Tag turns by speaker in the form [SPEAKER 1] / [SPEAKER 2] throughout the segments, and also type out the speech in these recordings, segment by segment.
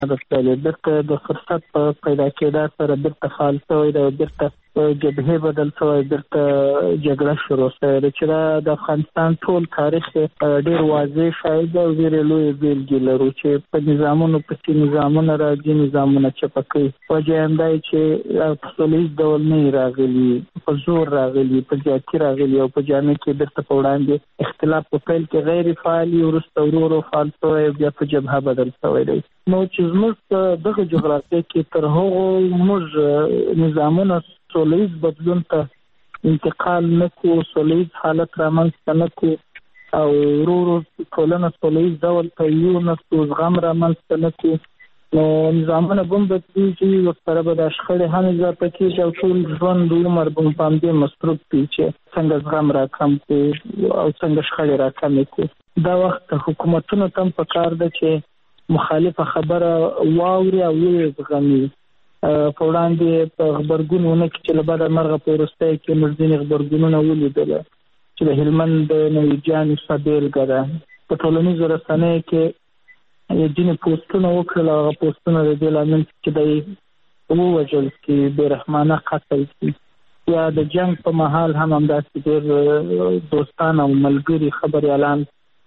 [SPEAKER 1] درته د فرصت په پیدا کېدا سره درته خال شوی دی، درته جبهه بدل شوی، درته جګړه شروع شوې ده چې د افغانستان ټول تاریخ ډېر واضح شاهد او ډېر لوی بیلګې لرو چې په نظامونو پسې نظامونه راځي، نظامونه چپکوي. وجه هم دی چې په سولیز ډول نه راغلي، په زور راغلي، په زیاتي راغلي او په جامع کې درته په وړاندې اختلاف په پیل کې غیر فعالي وروسته ورو فعال شوی، بیا په جبهه بدل شوی دی. نو چې زموږ دغه جغرافیه کې تر هغو موږ نظامونه سولیز بدلون ته انتقال نکو، سولیز حالت رامنځته نکو او ورو ټولنه سولیز ډول ته یو نسو زغم رامنځته نکو، نو نظامونه بم بدلیږي، ورسره به د شخړې هم اضافه کېږي او ټول ژوند عمر به په همدې مصروف وي چې څنګه زغم راکم کړو او څنګه شخړې راکمې کړو. دا وخت حکومتونو ته هم پکار ده چې مخالفه خبره واوري او یې زغمي. په وړاندې په خبرګونونه کې چې له بده مرغه په وروستیو کې موږ ځینې خبرګونونه ولیدل چې د هلمند د نویجان څخه بېلګه ده. په ټولنیزو رسنیو کې ځینې پوسټونه وکړل، هغه پوسټونه د دې لامل چې دی ووژل شي، بېرحمانه قتل شي، یا د جنګ په مهال هم همداسې ډېر دوستان او ملګري خبریالان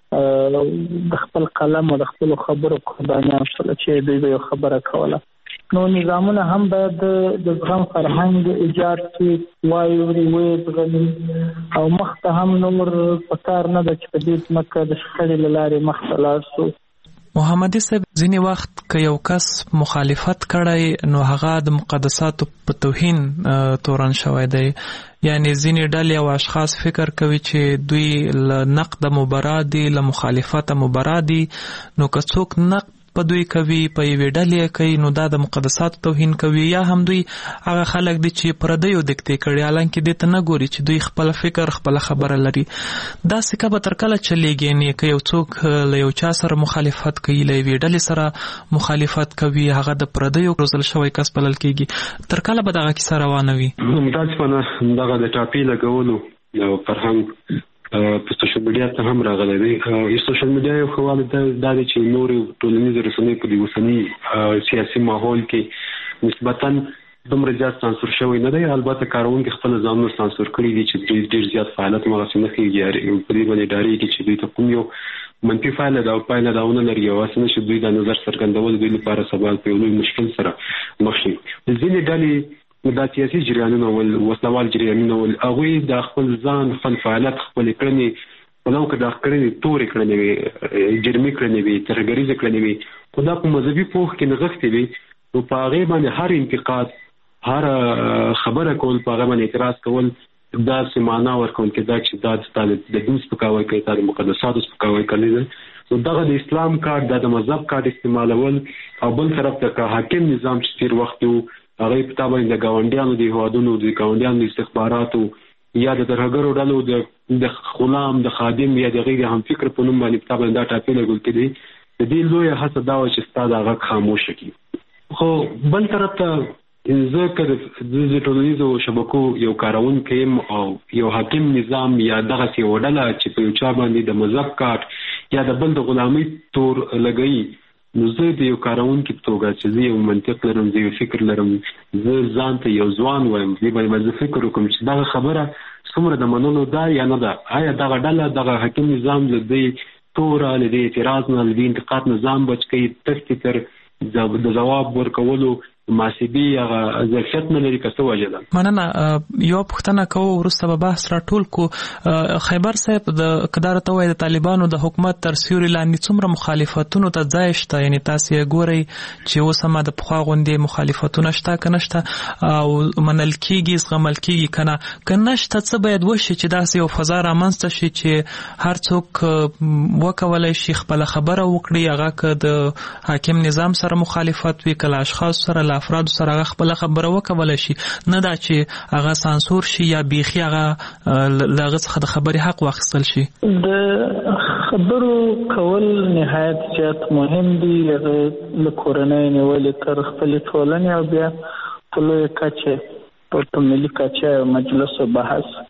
[SPEAKER 1] د خپل قلم او د خپلو خبرو قربانیان شول چې دوی به یو خبره کوله. نو نظامونه هم باید د زغم فرهنګ ایجاد کړي، واوري، ویې او مخته هم نور پکار نه ده چې په دې ځمکه د شخړې له لارې مخته لاړ شو.
[SPEAKER 2] محمدي صاحب، ځینې وخت که یو کس مخالفت کړی نو هغه د مقدساتو په توهین تورن شوی دی، یعنی ځینې ډلې او اشخاص فکر کوي چې دوی له نقد مبرا دي، له مخالفت مبرا دي، نو که څوک نقد په دوی کوي، په یوې ډلې کوي، نو دا د مقدساتو توهین کوي. یا هم دوی هغه خلک دي چې پردیو دکتې کړي، حالانکه دې ته نه ګوري چې دوی خپل فکر، خپل خبره لري. دا سکه به تر کله چلیږي؟ نه که یو څوک له یو چا سره مخالفت کوي، له یوې ډلې سره مخالفت کوي، هغه د پردیو روزل شوی کس بلل کېږي. تر کله به دغه کیسه روانه وي؟
[SPEAKER 3] متاسفانه دغه د ټاپې لګولو یو فرهنګ په سوشل میډیا ته هم راغلی دی. سوشل میډیا یو ښه والی دا دی چې نورې ټولنیزې رسنۍ په دې اوسني سیاسي ماحول کې نسبتاً دومره زیات سانسور شوی نه دی. البته کاروونکي خپل ځانونه سانسور کړي دي چې دوی ډېر زیات فعالیت مغسې نه ښیږي، په دې باندې ډارېږي چې دوی ته کوم یو منفي فعاله ده او پایله دا ونه لري او هسې نه چې دوی دا نظر څرګندول دوی لپاره سبا په یو لوی مشکل سره مخ شي. ځینې ډلې دا سیاسي جریانونه ول وسلوال جریانونه ول هغوی د خپل ځان، خپل فعالیت، خپل کړنې ولو که دا کړنې تورې کړنې وي، جرمي کړنې وي، ترهګریزې کړنې وي، خو دا په مذهبي پوښ کې نغښتې وي، نو په هغې باندې هر انتقاد، هر خبره کول، په هغه باندې اعتراض کول، داسې معنا ورکول کېده چې دا ستا د دین سپکاوی کوي، تا د مقدساتو سپکاوی کوي. نو دغه د اسلام کارت، دا د مذهب کارت استعمالول او بل طرف ته که حاکم نظام چې تېر وخت و هغه په تا باندې د ګاونډیانو د هیوادونو، د ګاونډیانو د استخباراتو یا د ترهګرو ډلو د غلام، د خادم یا د غیر همفکر په نوم باندې په تا باندې دا ټاپې لګول کېدې. د دې لویه هڅه دا وه چې ستا دا غږ خاموشه کړي. خو بل طرف ته زه که د ټولنیزو شبکو یو کاروونکی یم او یو حاکم نظام یا دغسې یوه ډله چې په یو چا باندې د مذهب کارت یا د بل د غلامۍ تور لګوي، نو زه د یو کاروونکي په توګه چې زه یو منطق لرم، زه یو فکر لرم، زه ځان ته یو ځوان وایم، دې باندې زه فکر وکړم چې دغه خبره څومره د منلو ده یا نه ده. آیا دغه ډله، دغه حاکم نظام له دې توره، له دې اعتراض نه، له دې انتقاد نه ځان بچ کوي، تښتي تر د ځواب ورکولو محاسبي هغه ظرفیت نه لري، که څه وجه ده؟
[SPEAKER 2] مننه. یو پوښتنه کوو، وروسته به بحث راټول کو. خیبر صاحب، که دا راته ووایي د طالبانو د حکومت تر سیوري لاندې څومره مخالفتونو ته ځای شته؟ یعنې تاسې یې ګورئ چې اوس هم د پخوا غوندې مخالفتونه شته که نه شته، او منل کېږي، زغمل کېږي که نه؟ که نه شته، څه باید وشي چې داسې یو فضا رامنځته شي چې هر څوک وکولی شي خپله خبره وکړي، هغه که د حاکم نظام سره مخالفت وي، که له اشخاصو سره، له افرادو سره هغه خپله خبره وکولی شي، نه دا چې هغه سانسور شي یا بیخي هغه له هغه څخه د خبرې حق واخیستل شي.
[SPEAKER 1] د خبرو کول نهایت زیات مهم دي، له کورنۍ نیولې تر خپلې ټولنې او بیا په لویه کچه، په ملي کچه مجلس او بحث.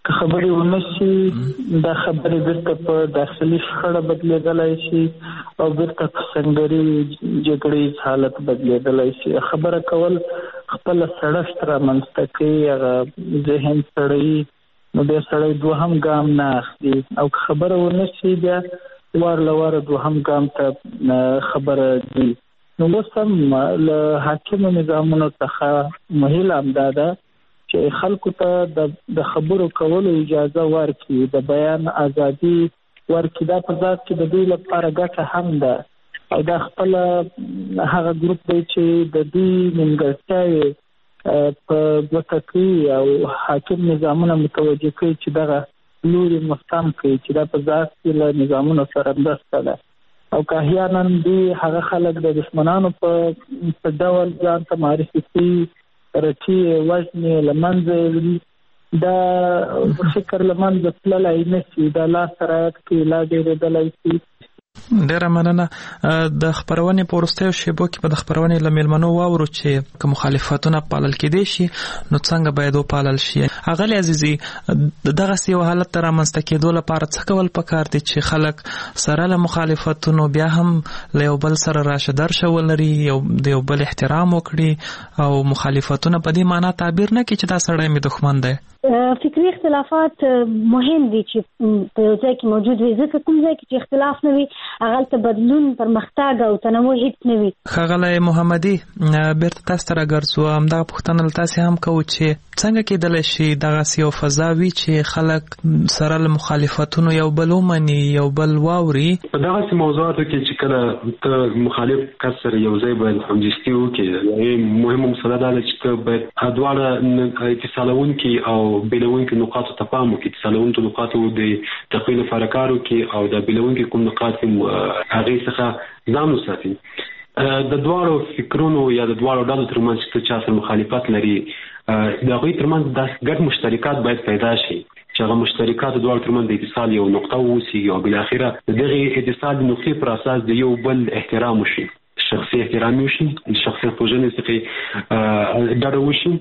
[SPEAKER 1] خبرې ونشي دا خبرې بیرته په داخلي شخړه بدلېدلی شي او بیرته په سنګري جګړې حالت بدلېدلی شي. خبره کول خپله سړښت رامنځته کوي، هغه ذهن سړی نو بیا سړی دوهم ګام نه اخلي او خبره ونشي بیا وار له واره دوهم ګام ته خبره دي. نو اوس هم له حاکمو نظامونو څخه مهیله همدا ده چې خلکو ته د خبرو کولو اجازه ورکړي، د بیان ازادي ورکړي. دا په ذات کې د دوی لپاره ګټه هم ده او دا خپل هغه ګروپ دی چې د دوی نیمګړتیاوې په ګوته کوي او حاکم نظامونه متوجه کوي چې دغه لوري مستم کوي چې دا په ذات کې له نظامونو سره مرسته ده او که احیانا دوی هغه خلک د دشمنانو په ډول ځان ته معرفي کوي، رټي وزنې لمنځه دا فکر لمنځه تللی نشي، دا لاس رعایت کې لا ډېرېدلی شي.
[SPEAKER 2] ډیره مننه. د خبرونې په وروستیو شیبو کې به د خبرونې له میلمنو واورو چې که مخالفتونه پالل کېدای شي نو څنګه باید وپالل شي. اغلې عزیزي دغسې یو حالت ته رامنځته کېدو لپاره څه کول پکار دي چې خلک سره له مخالفتونو بیا هم له یو بل سره راشه درشه ولري، د یو بل احترام وکړي او مخالفتونه په دې معنا تعبیر نه کړي چې دا سړی مې دښمن دی؟
[SPEAKER 4] فکري اختلافات مهم دي چې په یو ځای کې موجود وي، ځکه کوم ځای کې چې اختلاف نه وي هغلته بدلون، پرمختګ او تنوع هیڅ نه وي. ښاغلی
[SPEAKER 2] محمدي بیرته تاسو ته راګرځو. همدغه پوښتنه له تاسې هم کوو چې څنګه کېدلی شي دغسې یو فضا وي چې خلک سره له مخالفتونو یو بل ومني، یو بل واوري؟
[SPEAKER 3] په دغسې موضوعاتو کې چې کله ته مخالف کس سره یو ځای باید همجستي وکړي، مهمه مسله دا ده چې ته باید دواړه اتصالونکي او بیلونکي نقاطو ته پام وکړي. اتصالونکو نقاطو د تقویل لپاره کار وکړي او د بیلونکي کوم نقاط هغې څخه ځان وساتي. د دواړو فکرونو یا د دواړو ډلو ترمنځ چې چا سره مخالفت لري د هغوی ترمنځ داسې ګډ مشترکات باید پیدا شي چې هغه مشترکات د دواړو ترمنځ د اتصال یو نقطه واوسي او بالاخره د دغې اتصال د نقطې پر اساس د یو بل احترام وشي، شخصي احترام وشي، د شخصیت پېژندنې څخه ډډه وشي.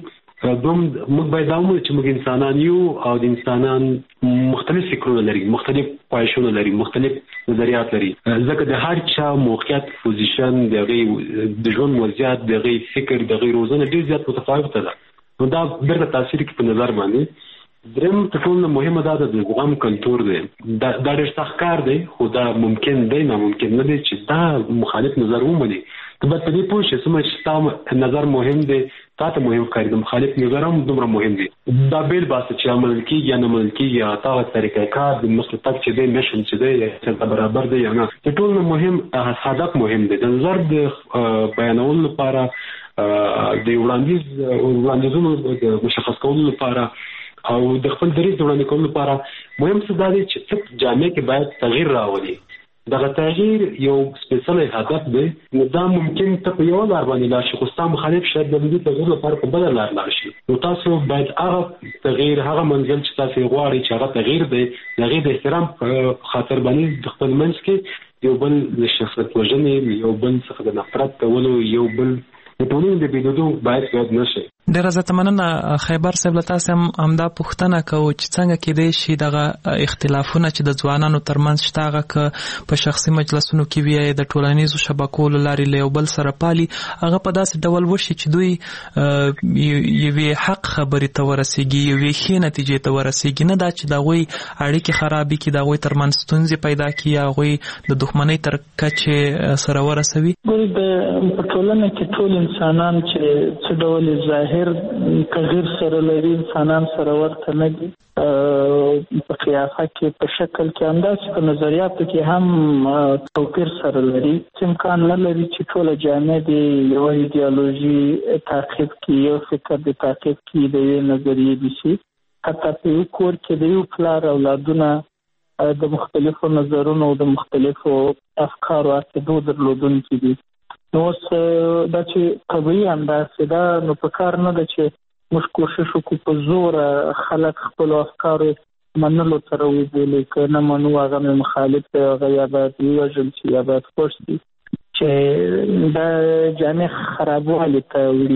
[SPEAKER 3] موږ باید دا ومنو چې موږ انسانان یو او د انسانان مختلف فکرونه لري، مختلف خواهشونه لري، مختلف نظریات لري، ځکه د هر چا موقعیت، پوزیشن، د هغې د ژوند وضعیت، د هغې فکر، د هغې روزنه ډېر زیات متفاوته ده. نو دا بیرته تاثیر کوي په نظر باندې. دریم تر ټولو مهمه دا ده د زغم کلتور دی. دا ډېر سخت کار دی خو دا ممکن دی، ناممکن نه دی چې دا مخالف نظر ومني. ته باید په دې پوه شې څومره چې ستا نظر مهم دی، تا ته مهم ښکاري، د مخالف نظر هم دومره مهم دی. دا بیل باسه چې منل کېږي یا نه منل کېږي، یا هغه طریقه کار د مخکې تګ چې دی، میشن چې دی یا برابر دی یا نه. تر ټولو مهم هدف مهم دی. د نظر د بیانولو لپاره، د وړاندیزونو د مشخص کولو لپاره او د خپل دریځ د وړاندې کولو لپاره مهم څه دا دی چې څه جامع کې باید تغییر راولي. دغه تغییر یو سپیڅلی هدف دی. نو دا ممکن ته په یوه لار باندې لاړ شي خو ستا مخالف شاید د دې تغییر لپاره په بله لار لاړ شي. نو تاسو باید هغه تغییر، هغه منزل چې تاسو یې غواړئ چې هغه تغییر دی، د هغې د احترام په خاطر باندې د خپل منځ کې یو بل د شخصیت وژنې، یو بل څخه د نفرت کولو، یو بل د ټولنې د بېلېدو باعث باید نه شي.
[SPEAKER 2] ډېره زیاته مننه خیبر صاحب. له تاسې هم همدا پوښتنه کوو چې څنګه کېدای شي دغه اختلافونه چې د ځوانانو ترمنځ شته هغه که په شخصي مجلسونو کې وي د ټولنیزو شبکو له لارې له یو بل سره پالي، هغه په داسې ډول وشي چې دوی یوې حق خبرې ته ورسېږي، یوې ښې نتیجې ته ورسېږي، نه دا چې د هغوی اړیکې خرابې کړي، د هغوی ترمنځ ستونزې پیدا کړي یا هغوی د دښمنۍ تر کچې سره ورسوي.
[SPEAKER 1] په ټولنه کې ټول انسانان چې څه ډول ظاهر تغییر سره لري، انسانان سره ورته نه دي. په قیافه کې، په شکل کې، همداسې په نظریاتو کې هم توپیر سره لري. امکان نه لري چې ټوله جامع د یوه ایډیالوژي تعقیب کړي، یو فکر د تعقیب کړي، د یوې نظریې دي شي. حتی په یو کور کې د یو پلار اولادونه د مختلفو نظرونو او د مختلفو افکارو عقیدو درلودونکي دي. نو اوس دا چې طبیعي همداسې ده، نو په کار نه ده چې موږ کوشش وکړو په زوره خلک خپلو افکارو منلو ته راوبولي. که نه منو هغه مې مخالف دی، هغه یا باید ووژل شي یا باید خوش شي، چې دا جامع خرابوالي ته وړي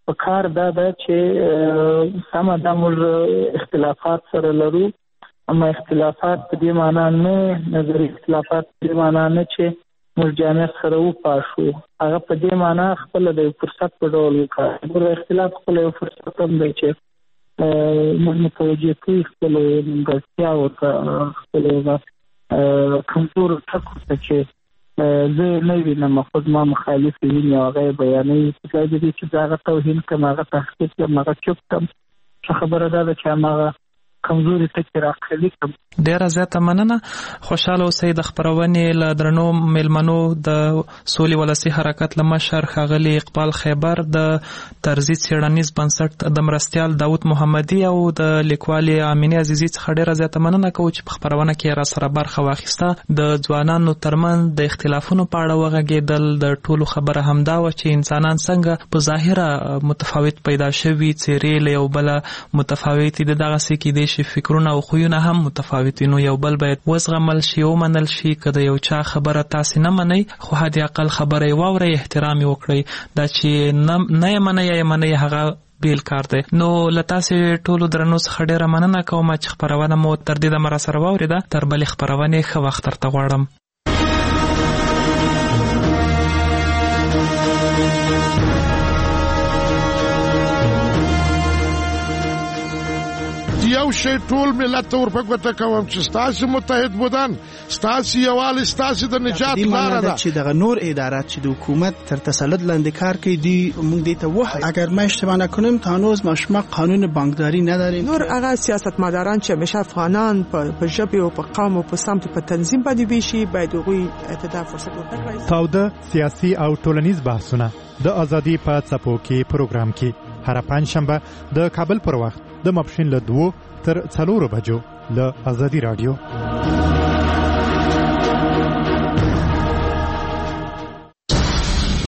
[SPEAKER 1] په کار دا ده چې سم د موږ اختلافات سره لرو، اما اختلافات په دې معنا نه، نظر اختلافات په دې معنا نه چې موږ جامعه سره وپاشو، هغه په دې معنا خپل د فرصت په ډول وکړو. د اختلاف خپل فرصت هم دی چې موږ متوجه کوي خپل نیمګړتیاو ته، خپل کمزور ټکو ته چې زه نه وینم خو ما مخالف ویني او هغه بیانوي چې دا هغه توهین کوم، هغه تحقیق کوم، هغه چوپ کوم. خبره ده چې هغه کمزوري ټکي راخلي کوم.
[SPEAKER 2] ډیره زیاته مننه. خوشاله اوسئ. د خبرونې له درنو میلمنو د سولې ولسي حرکت له مشر ښاغلي اقبال خیبر، د طرزي څېړنیز بنسټ د مرستیال داود محمدي او د لیکوالې امینې عزیزي څخه ډیره زیاته مننه کوو چې په خبرونه کې را سره برخه واخیسته. د ځوانانو ترمنځ د اختلافونو په اړه وغږېدل. د ټولو خبره همدا وه چې انسانان څنګه په ظاهره متفاوت پیدا شوي، څېرې له یو بله متفاوت دي، دغسې کیدای شي فکرونه او خویونه هم متفاوت وي. نو یو بل باید وزغمل شي، ومنل شي. که د یو چا خبره تاسې نه منئ خو حد اقل خبره یې واورئ، احترام یې وکړئ. دا چې نه یې منئ یا یې منئ هغه بیل کار دی. نو له تاسې ټولو درنو څخه ډیره مننه کوم چې خپرونه مو تر دې دمه راسره واورېده. تر بلې خپرونې ښه وخت درته غواړم.
[SPEAKER 5] یو شی ټول ملت ته ورپګوته کوم چې ستاسو متحد بودن، ستاسو یووالی ستاسو د نجات لاره ده.
[SPEAKER 6] چې دغه نور ادارات چې د حکومت تر تسلط لاندې کار کوي دی موږ دې ته وایو اگر ما اشتباه نکنم تا هنوز ما قانون بانکداری نداریم.
[SPEAKER 7] نور هغه سیاستمداران چې همیشه افغانان په ژبه او په قوم او په سمت په تنظیم باندې ویشي باید هغوی ته فرصت ورکړي.
[SPEAKER 8] تاوده سیاسي او ټولنیز بحثونه د ازادي په څپو کې پروګرام کې هر پنځشنبه د کابل پر وخت د ماپښین له 2 تر 4 بجو له ازادي رادیو.